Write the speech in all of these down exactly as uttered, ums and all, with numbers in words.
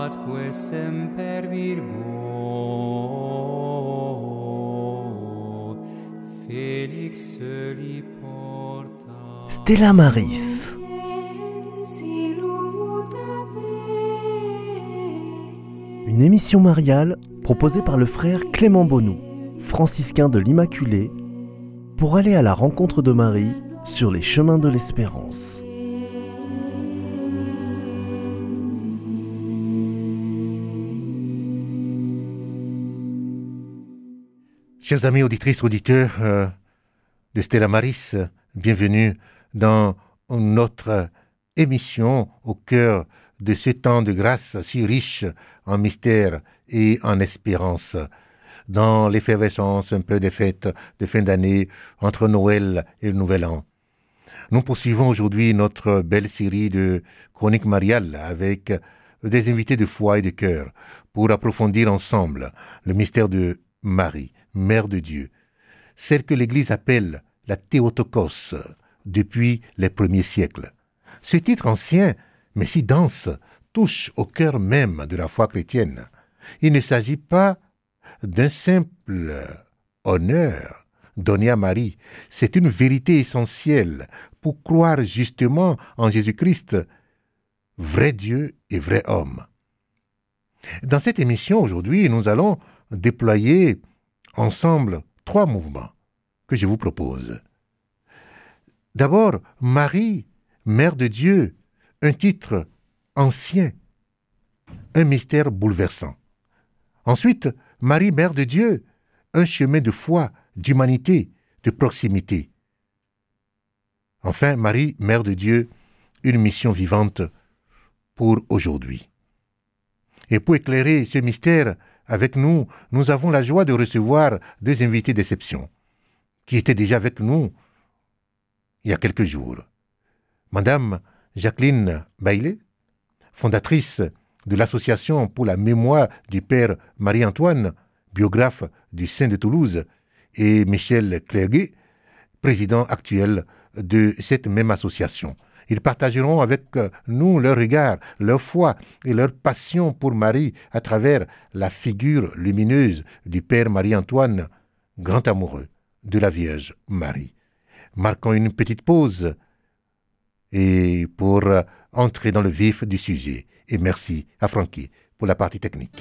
atque semper Virgo, Felix soli porta. Stella Maris. Une émission mariale proposée par le frère Clément Bonou, franciscain de l'Immaculée, pour aller à la rencontre de Marie sur les chemins de l'espérance. Chers amis auditrices, auditeurs euh, de Stella Maris, bienvenue dans notre émission au cœur de ce temps de grâce si riche en mystère et en espérance, dans l'effervescence un peu des fêtes de fin d'année entre Noël et le Nouvel An. Nous poursuivons aujourd'hui notre belle série de chroniques mariales avec des invités de foi et de cœur pour approfondir ensemble le mystère de Marie, Mère de Dieu, celle que l'Église appelle la Théotokos depuis les premiers siècles. Ce titre ancien, mais si dense, touche au cœur même de la foi chrétienne. Il ne s'agit pas d'un simple honneur donné à Marie, c'est une vérité essentielle pour croire justement en Jésus-Christ, vrai Dieu et vrai homme. Dans cette émission aujourd'hui, nous allons déployer ensemble trois mouvements que je vous propose. D'abord, Marie, Mère de Dieu, un titre ancien, un mystère bouleversant. Ensuite, Marie, Mère de Dieu, un chemin de foi, d'humanité, de proximité. Enfin, Marie, Mère de Dieu, une mission vivante pour aujourd'hui. Et pour éclairer ce mystère avec nous, nous avons la joie de recevoir deux invités d'exception qui étaient déjà avec nous il y a quelques jours. Madame Jacqueline Bailey, fondatrice de l'Association pour la mémoire du Père Marie-Antoine, biographe du Saint de Toulouse, et Michel Clerguet, président actuel de cette même association. Ils partageront avec nous leur regard, leur foi et leur passion pour Marie à travers la figure lumineuse du Père Marie-Antoine, grand amoureux de la Vierge Marie. Marquons une petite pause et pour entrer dans le vif du sujet. Et merci à Francky pour la partie technique.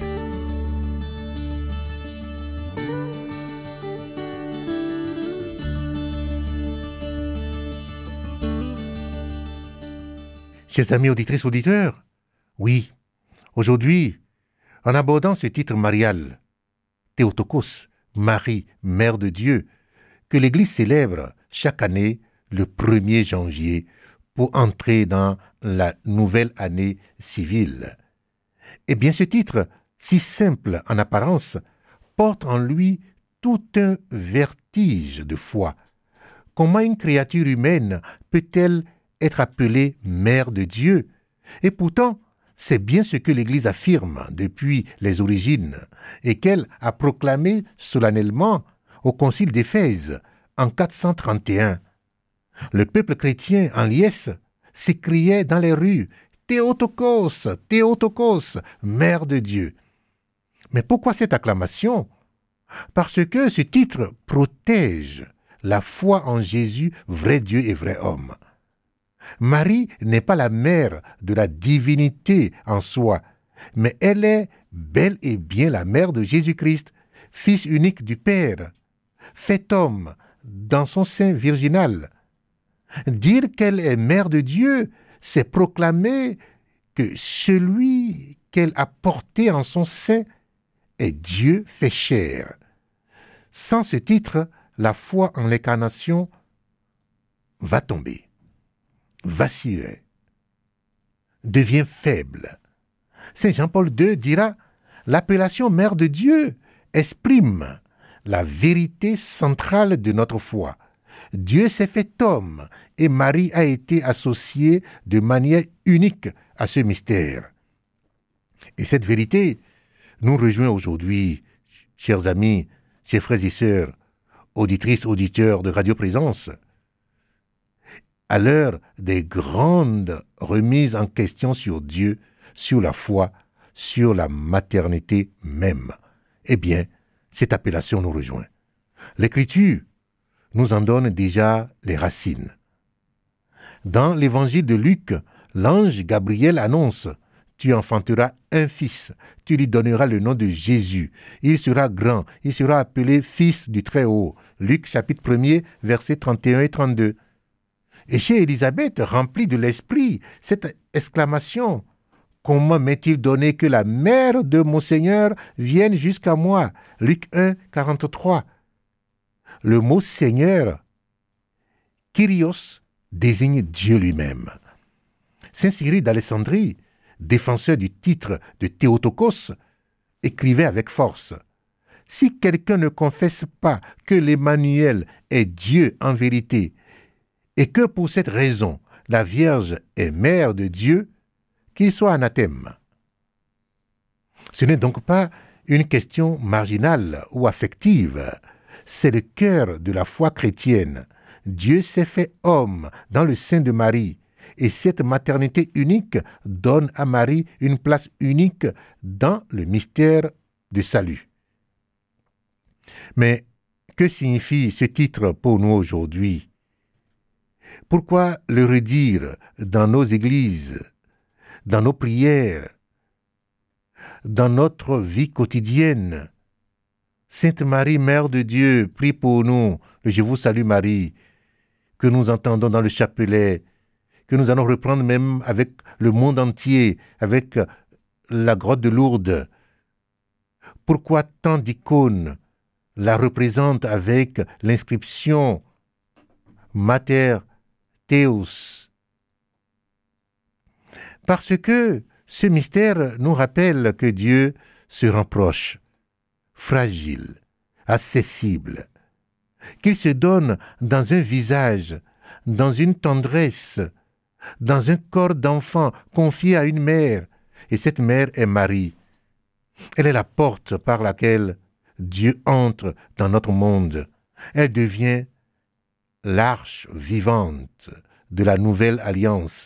Chers amis auditrices, auditeurs, oui, aujourd'hui, en abordant ce titre marial, Théotokos, Marie, Mère de Dieu, que l'Église célèbre chaque année le premier janvier pour entrer dans la nouvelle année civile. Eh bien, ce titre, si simple en apparence, porte en lui tout un vertige de foi. Comment une créature humaine peut-elle être appelée Mère de Dieu? Et pourtant, c'est bien ce que l'Église affirme depuis les origines et qu'elle a proclamé solennellement au Concile d'Éphèse en quatre cent trente et un. Le peuple chrétien en liesse s'écriait dans les rues « Théotokos, Théotokos, Mère de Dieu ». Mais pourquoi cette acclamation? Parce que ce titre protège la foi en Jésus, vrai Dieu et vrai homme. Marie n'est pas la mère de la divinité en soi, mais elle est bel et bien la mère de Jésus-Christ, fils unique du Père, fait homme dans son sein virginal. Dire qu'elle est mère de Dieu, c'est proclamer que celui qu'elle a porté en son sein est Dieu fait chair. Sans ce titre, la foi en l'incarnation va tomber, vaciller, devient faible. Saint Jean-Paul deux dira « L'appellation Mère de Dieu exprime la vérité centrale de notre foi. Dieu s'est fait homme et Marie a été associée de manière unique à ce mystère. » Et cette vérité nous rejoint aujourd'hui, chers amis, chers frères et sœurs, auditrices, auditeurs de Radio Présence. À l'heure des grandes remises en question sur Dieu, sur la foi, sur la maternité même. Eh bien, cette appellation nous rejoint. L'Écriture nous en donne déjà les racines. Dans l'évangile de Luc, l'ange Gabriel annonce « Tu enfanteras un fils, tu lui donneras le nom de Jésus. Il sera grand, il sera appelé fils du Très-Haut. » Luc chapitre premier, versets trente et un et trente-deux. Et chez Élisabeth, remplie de l'esprit, cette exclamation « Comment m'est-il donné que la mère de mon Seigneur vienne jusqu'à moi » Luc un, quarante-trois. Le mot Seigneur, Kyrios, désigne Dieu lui-même. Saint Cyril d'Alexandrie, défenseur du titre de Théotokos, écrivait avec force « Si quelqu'un ne confesse pas que l'Emmanuel est Dieu en vérité, et que pour cette raison la Vierge est mère de Dieu, qu'il soit anathème. » Ce n'est donc pas une question marginale ou affective, c'est le cœur de la foi chrétienne. Dieu s'est fait homme dans le sein de Marie, et cette maternité unique donne à Marie une place unique dans le mystère du salut. Mais que signifie ce titre pour nous aujourd'hui? Pourquoi le redire dans nos églises, dans nos prières, dans notre vie quotidienne? Sainte Marie, Mère de Dieu, prie pour nous, le Je vous salue Marie, que nous entendons dans le chapelet, que nous allons reprendre même avec le monde entier, avec la grotte de Lourdes. Pourquoi tant d'icônes la représentent avec l'inscription Mater Theos? Parce que ce mystère nous rappelle que Dieu se rend proche, fragile, accessible, qu'il se donne dans un visage, dans une tendresse, dans un corps d'enfant confié à une mère, et cette mère est Marie. Elle est la porte par laquelle Dieu entre dans notre monde. Elle devient l'arche vivante de la nouvelle alliance,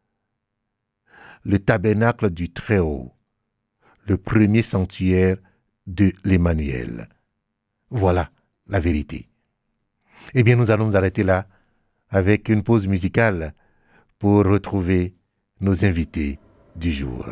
le tabernacle du Très-Haut, le premier sanctuaire de l'Emmanuel. Voilà la vérité. Eh bien, nous allons nous arrêter là avec une pause musicale pour retrouver nos invités du jour.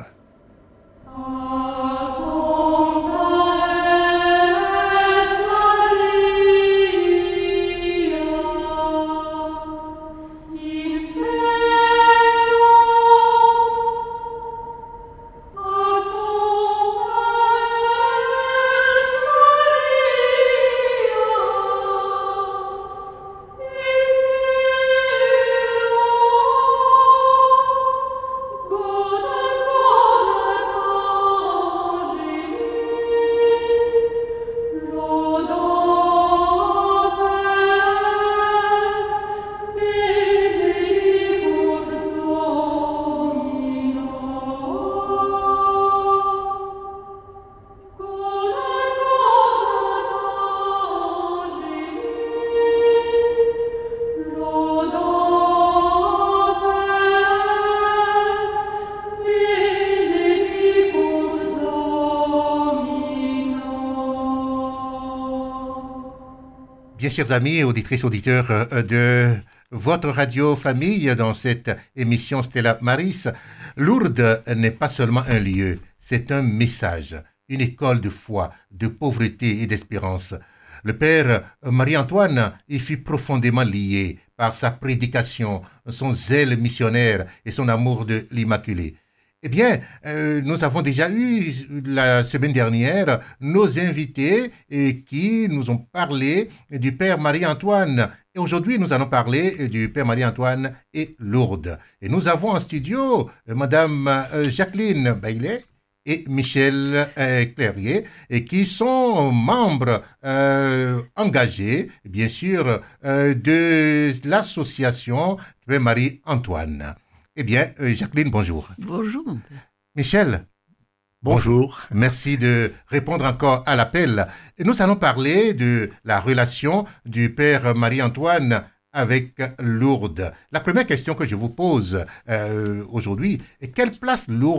Bien, chers amis et auditrices, auditeurs euh, de votre radio famille, dans cette émission Stella Maris, Lourdes n'est pas seulement un lieu, c'est un message, une école de foi, de pauvreté et d'espérance. Le père Marie-Antoine y fut profondément lié par sa prédication, son zèle missionnaire et son amour de l'Immaculée. Eh bien, euh, nous avons déjà eu la semaine dernière nos invités et qui nous ont parlé du Père Marie-Antoine. Et aujourd'hui, nous allons parler du Père Marie-Antoine et Lourdes. Et nous avons en studio euh, Madame euh, Jacqueline Baillet et Michel euh, Clérier, et qui sont membres euh, engagés, bien sûr, euh, de l'association Père Marie-Antoine. Eh bien, euh, Jacqueline, bonjour. Bonjour. Michel. Bonjour. Merci de répondre encore à l'appel. Et nous allons parler de la relation du Père Marie-Antoine avec Lourdes. La première question que je vous pose euh, aujourd'hui est: quelle place Lourdes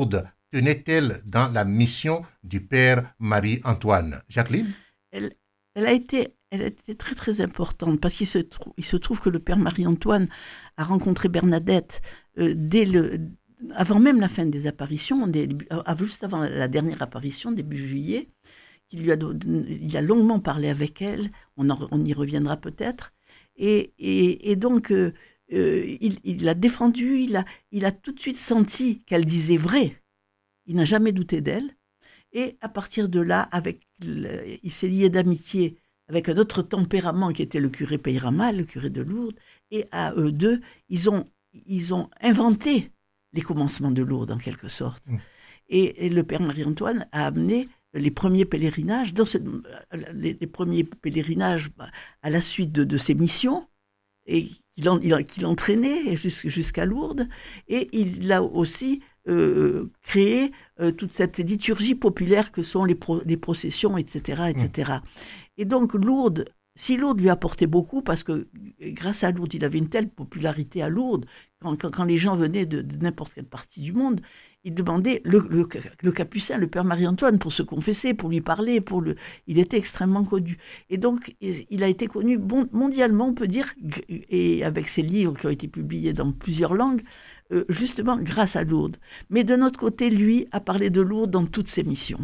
tenait-elle dans la mission du père Marie-Antoine? Jacqueline? elle, elle, a été, elle a été très très importante parce qu'il se, trou- il se trouve que le père Marie-Antoine a rencontré Bernadette euh, dès le, avant même la fin des apparitions, des, juste avant la dernière apparition, début juillet. Il, lui a, il a longuement parlé avec elle, on, en, on y reviendra peut-être. Et, et, et donc, euh, euh, il, il l'a défendue, il a, il a tout de suite senti qu'elle disait vrai. Il n'a jamais douté d'elle. Et à partir de là, avec le, il s'est lié d'amitié avec un autre tempérament qui était le curé Peyramal, le curé de Lourdes. Et à eux deux, ils ont, ils ont inventé les commencements de Lourdes, en quelque sorte. Mmh. Et, et le père Marie-Antoine a amené les premiers pèlerinages, dans ce, les, les premiers pèlerinages à la suite de, de ses missions, et qu'il, en, qu'il entraînait jusqu'à Lourdes, et il a aussi euh, créé euh, toute cette liturgie populaire que sont les, pro, les processions, et cetera, et cetera. Mmh. Et donc Lourdes, si Lourdes lui apportait beaucoup, parce que grâce à Lourdes, il avait une telle popularité à Lourdes, quand, quand, quand les gens venaient de, de n'importe quelle partie du monde, il demandait le, le, le capucin, le père Marie-Antoine, pour se confesser, pour lui parler, pour le... il était extrêmement connu. Et donc, il a été connu mondialement, on peut dire, et avec ses livres qui ont été publiés dans plusieurs langues, euh, justement grâce à Lourdes. Mais de notre côté, lui a parlé de Lourdes dans toutes ses missions.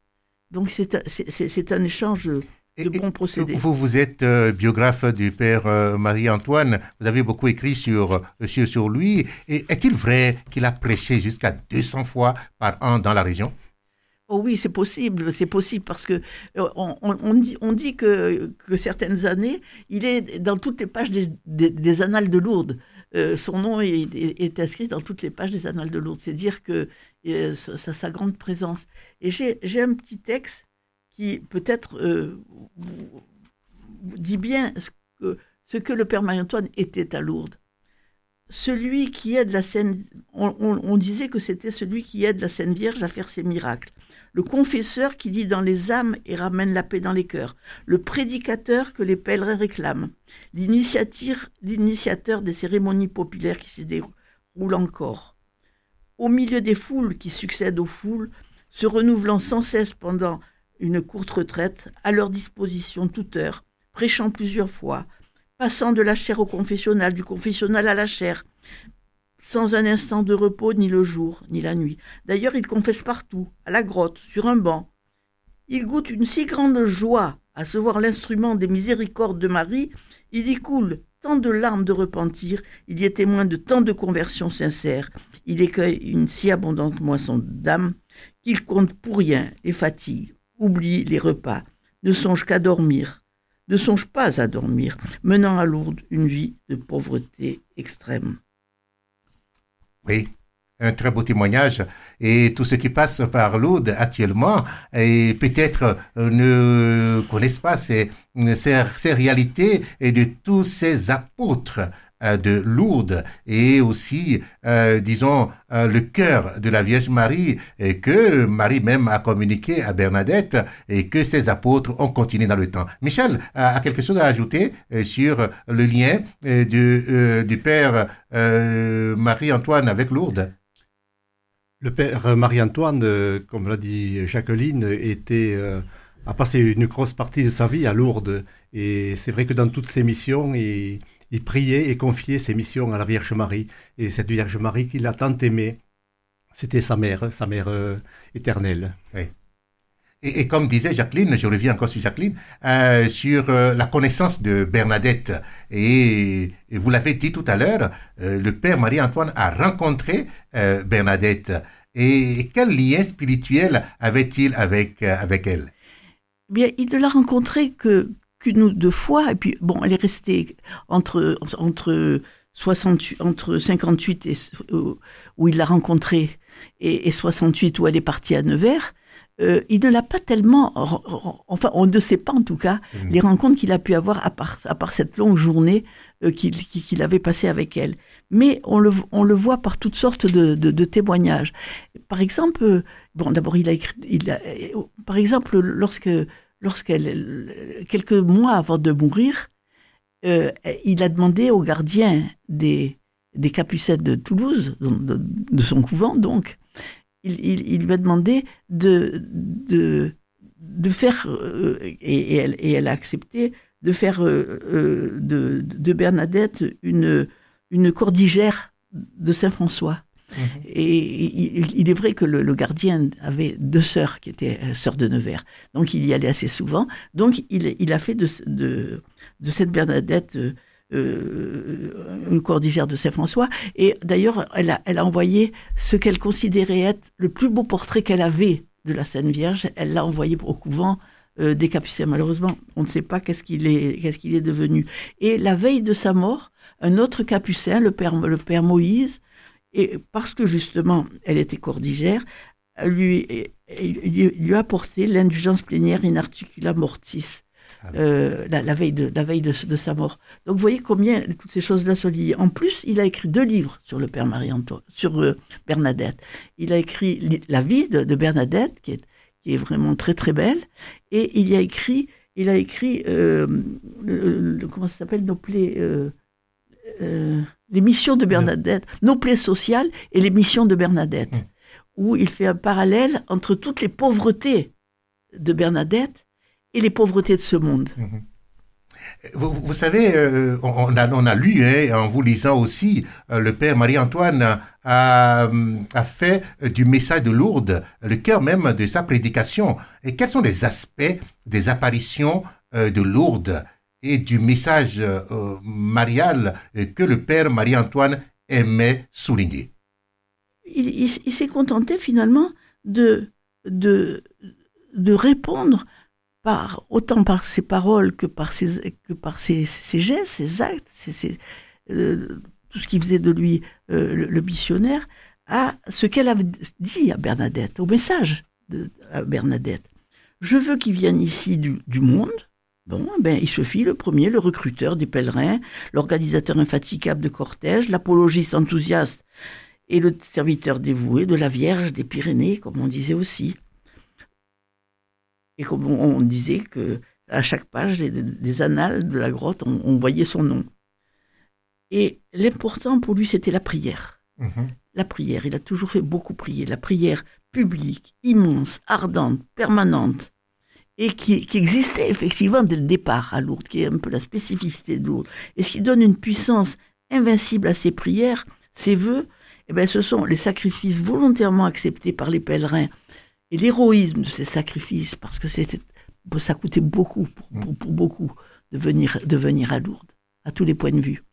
Donc, c'est, c'est, c'est un échange de bons procédés. Vous, vous êtes euh, biographe du père euh, Marie-Antoine, vous avez beaucoup écrit sur, sur, sur lui. Et est-il vrai qu'il a prêché jusqu'à deux cents fois par an dans la région? Oh oui, c'est possible, c'est possible parce que euh, on, on, dit, on dit que, que certaines années, il est dans toutes les pages des, des, des annales de Lourdes. Euh, son nom est, est, est inscrit dans toutes les pages des annales de Lourdes. C'est dire que euh, sa, sa grande présence. Et j'ai, j'ai un petit texte qui peut-être euh, dit bien ce que, ce que le père Marie-Antoine était à Lourdes. Celui qui aide la Sainte... On, on, on disait que c'était celui qui aide la Sainte Vierge à faire ses miracles. Le confesseur qui lit dans les âmes et ramène la paix dans les cœurs. Le prédicateur que les pèlerins réclament. L'initiateur des cérémonies populaires qui se déroulent encore. Au milieu des foules qui succèdent aux foules, se renouvelant sans cesse pendant une courte retraite, à leur disposition toute heure, prêchant plusieurs fois, passant de la chaire au confessionnal, du confessionnal à la chaire, sans un instant de repos, ni le jour, ni la nuit. D'ailleurs, il confesse partout, à la grotte, sur un banc. Il goûte une si grande joie à se voir l'instrument des miséricordes de Marie, il y coule tant de larmes de repentir, il y est témoin de tant de conversions sincères, il écueille une si abondante moisson d'âme qu'il compte pour rien les fatigues, oublie les repas, ne songe qu'à dormir, ne songe pas à dormir, menant à Lourdes une vie de pauvreté extrême. Oui, un très beau témoignage. Et tous ceux qui passent par Lourdes actuellement, et peut-être euh, ne connaissent pas ces, ces, ces réalités et de tous ces apôtres de Lourdes et aussi, euh, disons, euh, le cœur de la Vierge Marie et que Marie même a communiqué à Bernadette et que ses apôtres ont continué dans le temps. Michel a, a quelque chose à ajouter euh, sur le lien euh, du, euh, du père euh, Marie-Antoine avec Lourdes? Le père Marie-Antoine, euh, comme l'a dit Jacqueline, était, euh, a passé une grosse partie de sa vie à Lourdes. Et c'est vrai que dans toutes ses missions, il Il priait et confiait ses missions à la Vierge Marie. Et cette Vierge Marie qu'il a tant aimée, c'était sa mère, sa mère euh, éternelle. Oui. Et, et comme disait Jacqueline, je reviens encore sur Jacqueline, euh, sur euh, la connaissance de Bernadette. Et, et vous l'avez dit tout à l'heure, euh, le père Marie-Antoine a rencontré euh, Bernadette. Et, et quel lien spirituel avait-il avec, euh, avec elle? Bien, il ne l'a rencontrée que qu'une ou deux fois, et puis bon, elle est restée entre, entre, soixante-huit, entre cinquante-huit, et, euh, où il l'a rencontrée, et, et soixante-huit, où elle est partie à Nevers. Euh, il ne l'a pas tellement, enfin, on ne sait pas en tout cas, mmh. les rencontres qu'il a pu avoir à part, à part cette longue journée euh, qu'il, qu'il avait passée avec elle. Mais on le, on le voit par toutes sortes de, de, de témoignages. Par exemple, euh, bon, d'abord, il a écrit, il a, par exemple, lorsque Lorsqu'elle, quelques mois avant de mourir, euh, il a demandé au gardien des, des capucins de Toulouse, de, de son couvent donc, il, il, il lui a demandé de, de, de faire, euh, et, et, elle, et elle a accepté, de faire euh, euh, de, de Bernadette une, une cordigère de Saint-François. Mmh. Et il, il est vrai que le, le gardien avait deux sœurs qui étaient euh, sœurs de Nevers, donc il y allait assez souvent. Donc il, il a fait de, de, de cette Bernadette euh, euh, une cordigère de Saint-François. Et d'ailleurs, elle a, elle a envoyé ce qu'elle considérait être le plus beau portrait qu'elle avait de la Sainte Vierge. Elle l'a envoyé au couvent euh, des Capucins. Malheureusement, on ne sait pas qu'est-ce qu'il est, qu'est-ce qu'il est devenu. Et la veille de sa mort, un autre Capucin, le père, le père Moïse, et parce que justement, elle était cordigère, lui, lui, lui a apporté l'indulgence plénière in articula mortis, euh, la, la veille, de, la veille de, de sa mort. Donc vous voyez combien toutes ces choses-là sont liées. En plus, il a écrit deux livres sur le père Marie-Antoine, sur euh, Bernadette. Il a écrit la vie de, de Bernadette, qui est, qui est vraiment très très belle, et il a écrit, il a écrit euh, le, le, comment ça s'appelle, nos plaies... Euh, Euh, les missions de Bernadette, mmh. nos plaies sociales et les missions de Bernadette, mmh. où il fait un parallèle entre toutes les pauvretés de Bernadette et les pauvretés de ce monde. Mmh. Vous, vous savez, euh, on, a, on a lu, hein, en vous lisant aussi, euh, le père Marie-Antoine a, a fait du message de Lourdes le cœur même de sa prédication. Et quels sont les aspects des apparitions euh, de Lourdes et du message euh, marial euh, que le père Marie-Antoine aimait souligner? Il, il, il s'est contenté finalement de, de, de répondre par, autant par ses paroles que par ses, que par ses, ses gestes, ses actes, ses, ses, euh, tout ce qui faisait de lui euh, le, le missionnaire, à ce qu'elle avait dit à Bernadette, au message de à Bernadette. Je veux qu'il vienne ici du, du monde. Bon, ben, il se fit le premier, le recruteur des pèlerins, l'organisateur infatigable de cortèges, l'apologiste enthousiaste et le serviteur dévoué de la Vierge des Pyrénées, comme on disait aussi. Et comme on disait que à chaque page des, des annales de la grotte, on, on voyait son nom. Et l'important pour lui, c'était la prière. Mmh. La prière, il a toujours fait beaucoup prier. La prière publique, immense, ardente, permanente. Et qui, qui existait effectivement dès le départ à Lourdes, qui est un peu la spécificité de Lourdes. Et ce qui donne une puissance invincible à ses prières, ses vœux, eh bien, ce sont les sacrifices volontairement acceptés par les pèlerins et l'héroïsme de ces sacrifices, parce que c'était, ça coûtait beaucoup pour, pour, pour beaucoup de venir, de venir à Lourdes, à tous les points de vue.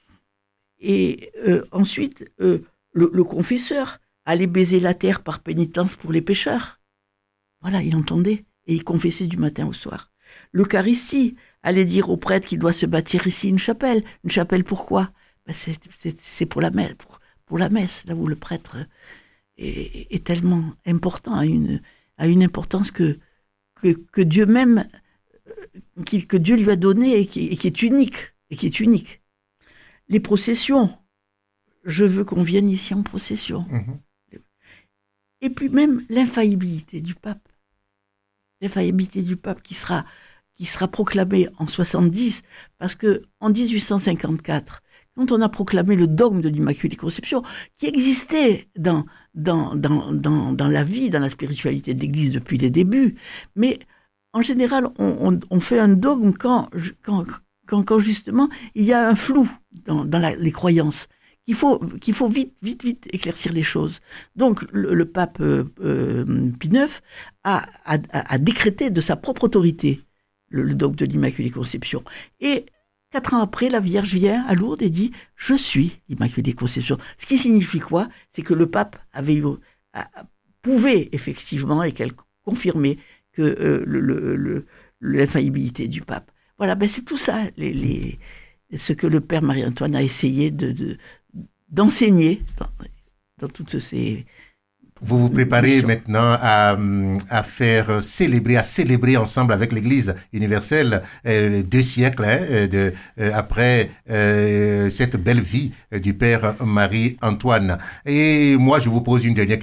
Et euh, ensuite, euh, le, le confesseur allait baiser la terre par pénitence pour les pécheurs. Voilà, il entendait. Et il confessait du matin au soir. L'Eucharistie allait dire au prêtre qu'il doit se bâtir ici une chapelle. Une chapelle pourquoi? Ben c'est, c'est, c'est pour la messe, pour, pour la messe, là où le prêtre est, est tellement important, a une, a une importance que, que, que Dieu même, que Dieu lui a donnée et qui, et qui est unique, et qui est unique. Les processions, je veux qu'on vienne ici en procession. Mmh. Et puis même l'infaillibilité du pape. L'infaillibilité du pape qui sera, qui sera proclamée en soixante-dix, parce que en dix-huit cent cinquante-quatre, quand on a proclamé le dogme de l'Immaculée Conception, qui existait dans, dans, dans, dans, dans la vie, dans la spiritualité de l'Église depuis les débuts, mais en général, on, on, on fait un dogme quand, quand, quand, quand justement il y a un flou dans, dans la, les croyances. Qu'il faut, qu'il faut vite, vite, vite éclaircir les choses. Donc, le, le pape euh, euh, Pie neuf a, a, a décrété de sa propre autorité le, le dogme de l'Immaculée Conception. Et quatre ans après, la Vierge vient à Lourdes et dit « Je suis l'Immaculée Conception ». Ce qui signifie quoi? C'est que le pape avait eu, a, pouvait effectivement, et qu'elle confirmait que euh, le, le, le, l'infaillibilité du pape. Voilà, ben c'est tout ça, les, les, ce que le père Marie-Antoine a essayé de... de d'enseigner dans, dans toutes ces... Vous vous préparez missions. Maintenant à, à faire célébrer, à célébrer ensemble avec l'Église universelle euh, les deux siècles hein, de, euh, après euh, cette belle vie du Père Marie-Antoine. Et moi, je vous pose une dernière question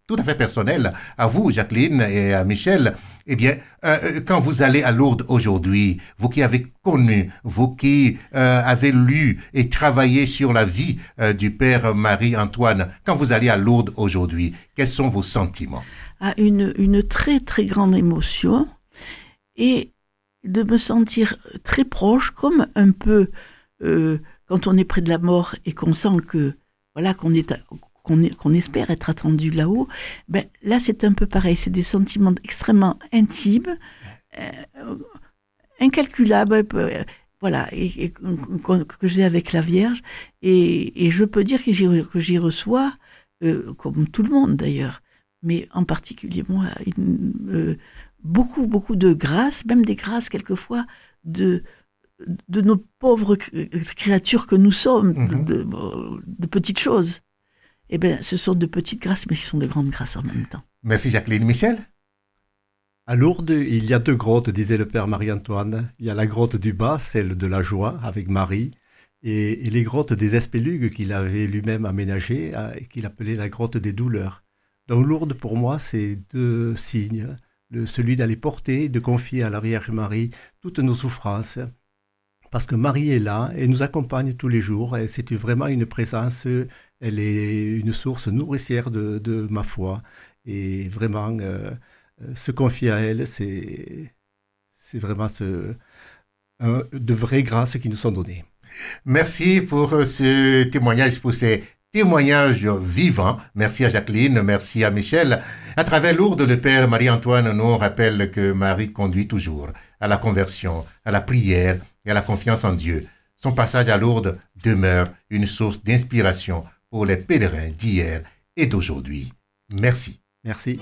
tout à fait personnel à vous, Jacqueline, et à Michel. Eh bien, euh, quand vous allez à Lourdes aujourd'hui, vous qui avez connu, vous qui euh, avez lu et travaillé sur la vie euh, du Père Marie-Antoine, quand vous allez à Lourdes aujourd'hui, quels sont vos sentiments? À une, une très très grande émotion et de me sentir très proche, comme un peu euh, quand on est près de la mort et qu'on sent que voilà qu'on est qu'on est, qu'on espère être attendu là-haut. Ben là c'est un peu pareil, c'est des sentiments extrêmement intimes, euh, incalculables, euh, voilà, et, et que, que j'ai avec la Vierge, et, et je peux dire que j'y, que j'y reçois, euh, comme tout le monde d'ailleurs, mais en particulier moi, une, euh, beaucoup, beaucoup de grâce, même des grâces quelquefois de, de nos pauvres créatures que nous sommes, mm-hmm. de, de, de petites choses. Eh bien, ce sont de petites grâces, mais ce sont de grandes grâces en même temps. Merci Jacqueline. Michel? À Lourdes, il y a deux grottes, disait le Père Marie-Antoine. Il y a la grotte du bas, celle de la joie, avec Marie, et, et les grottes des Espelugues qu'il avait lui-même aménagées, et qu'il appelait la grotte des douleurs. Donc Lourdes, pour moi, c'est deux signes. Le, celui d'aller porter, de confier à la Vierge Marie toutes nos souffrances. Parce que Marie est là et nous accompagne tous les jours. Et c'est vraiment une présence, elle est une source nourricière de, de ma foi. Et vraiment, euh, se confier à elle, c'est, c'est vraiment ce, un, de vraies grâces qui nous sont données. Merci pour ce témoignage, pour ces témoignage vivant. Merci à Jacqueline, merci à Michel. À travers Lourdes, le Père Marie-Antoine nous rappelle que Marie conduit toujours à la conversion, à la prière et à la confiance en Dieu. Son passage à Lourdes demeure une source d'inspiration pour les pèlerins d'hier et d'aujourd'hui. Merci. Merci.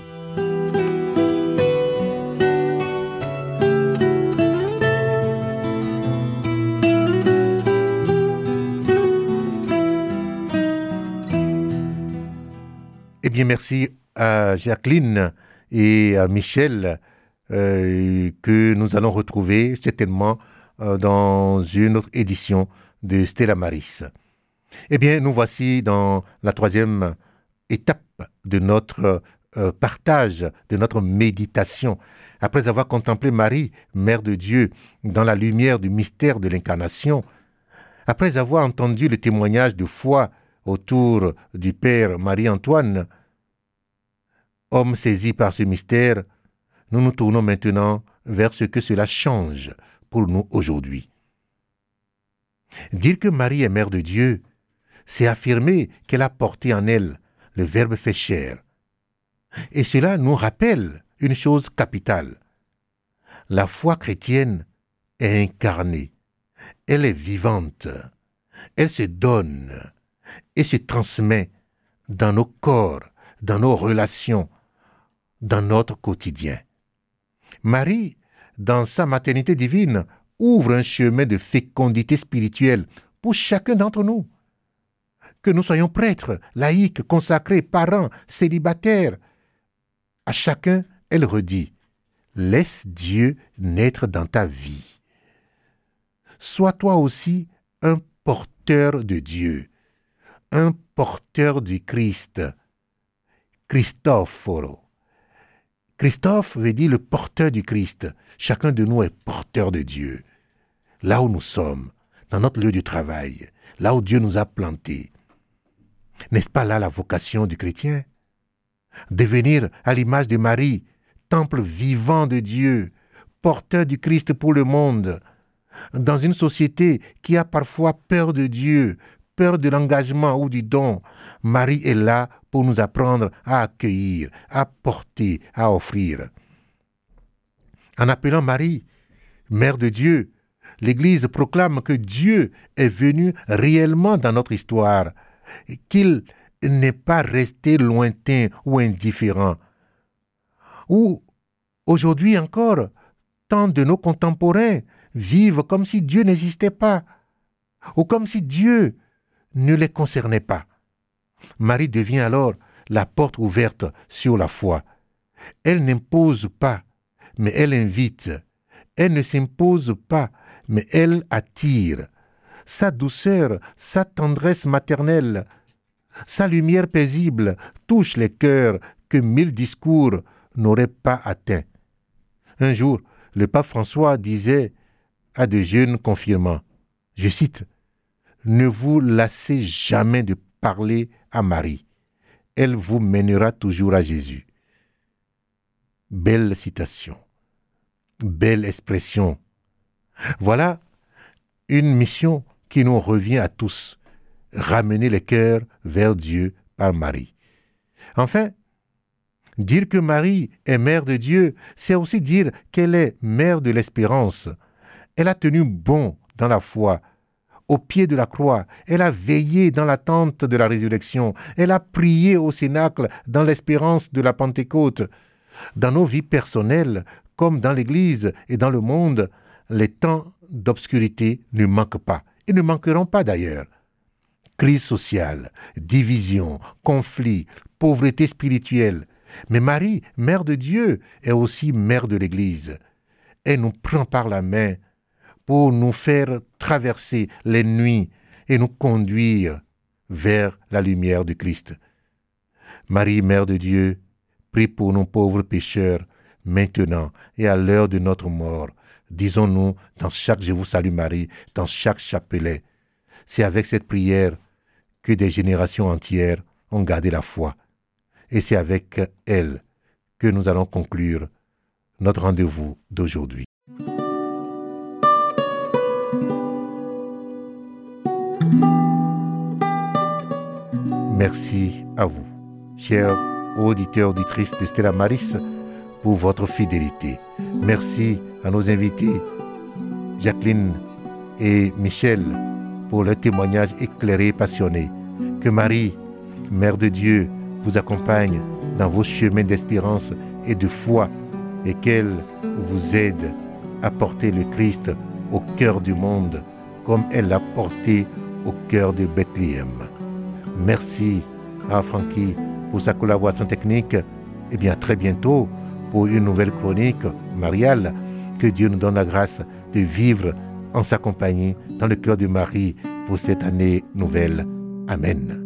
Eh bien, merci à Jacqueline et à Michel euh, que nous allons retrouver certainement euh, dans une autre édition de Stella Maris. Eh bien, nous voici dans la troisième étape de notre euh, partage, de notre méditation. Après avoir contemplé Marie, Mère de Dieu, dans la lumière du mystère de l'incarnation, après avoir entendu le témoignage de foi autour du Père Marie-Antoine, homme saisi par ce mystère, nous nous tournons maintenant vers ce que cela change pour nous aujourd'hui. Dire que Marie est Mère de Dieu, c'est affirmer qu'elle a porté en elle le Verbe fait chair. Et cela nous rappelle une chose capitale. La foi chrétienne est incarnée, elle est vivante, elle se donne et se transmet dans nos corps, dans nos relations, dans notre quotidien. Marie, dans sa maternité divine, ouvre un chemin de fécondité spirituelle pour chacun d'entre nous. Que nous soyons prêtres, laïcs, consacrés, parents, célibataires, à chacun, elle redit « Laisse Dieu naître dans ta vie. Sois toi aussi un porteur de Dieu, un porteur du Christ. Christophoro. Christophe veut dire le porteur du Christ. Chacun de nous est porteur de Dieu. Là où nous sommes, dans notre lieu de travail, là où Dieu nous a plantés. N'est-ce pas là la vocation du chrétien? Devenir à l'image de Marie, temple vivant de Dieu, porteur du Christ pour le monde, dans une société qui a parfois peur de Dieu, peur de l'engagement ou du don. Marie est là pour nous apprendre à accueillir, à porter, à offrir. En appelant Marie, Mère de Dieu, l'Église proclame que Dieu est venu réellement dans notre histoire, qu'il n'est pas resté lointain ou indifférent. Ou, aujourd'hui encore, tant de nos contemporains vivent comme si Dieu n'existait pas, ou comme si Dieu ne les concernait pas. Marie devient alors la porte ouverte sur la foi. Elle n'impose pas, mais elle invite. Elle ne s'impose pas, mais elle attire. Sa douceur, sa tendresse maternelle, sa lumière paisible touche les cœurs que mille discours n'auraient pas atteint. Un jour, le pape François disait à de jeunes confirmants, je cite, « Ne vous lassez jamais de parler à Marie. Elle vous mènera toujours à Jésus. » Belle citation, belle expression. Voilà une mission qui nous revient à tous, ramener les cœurs vers Dieu par Marie. Enfin, dire que Marie est mère de Dieu, c'est aussi dire qu'elle est mère de l'espérance. Elle a tenu bon dans la foi, au pied de la croix. Elle a veillé dans l'attente de la résurrection. Elle a prié au cénacle dans l'espérance de la Pentecôte. Dans nos vies personnelles, comme dans l'Église et dans le monde, les temps d'obscurité ne manquent pas, et ne manqueront pas d'ailleurs. Crise sociale, division, conflit, pauvreté spirituelle. Mais Marie, mère de Dieu, est aussi mère de l'Église. Elle nous prend par la main pour nous faire traverser les nuits et nous conduire vers la lumière du Christ. Marie, mère de Dieu, prie pour nos pauvres pécheurs, maintenant et à l'heure de notre mort. Disons-nous dans chaque Je vous salue Marie, dans chaque chapelet. C'est avec cette prière que des générations entières ont gardé la foi. Et c'est avec elle que nous allons conclure notre rendez-vous d'aujourd'hui. Merci à vous, chers auditeurs, auditrices de Stella Maris, pour votre fidélité. Merci à nos invités, Jacqueline et Michel, pour leur témoignage éclairé et passionné. Que Marie, Mère de Dieu, vous accompagne dans vos chemins d'espérance et de foi et qu'elle vous aide à porter le Christ au cœur du monde comme elle l'a porté au cœur de Bethléem. Merci à Francky pour sa collaboration technique et bien à très bientôt pour une nouvelle chronique mariale. Que Dieu nous donne la grâce de vivre en sa compagnie dans le cœur de Marie pour cette année nouvelle. Amen.